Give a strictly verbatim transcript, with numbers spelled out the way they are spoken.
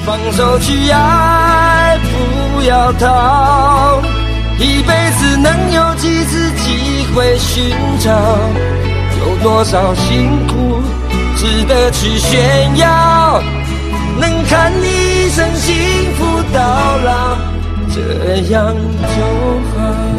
放手去爱，不要逃。一辈子能有几次机会寻找？有多少辛苦值得去炫耀？能看你一生幸福到老，这样就好。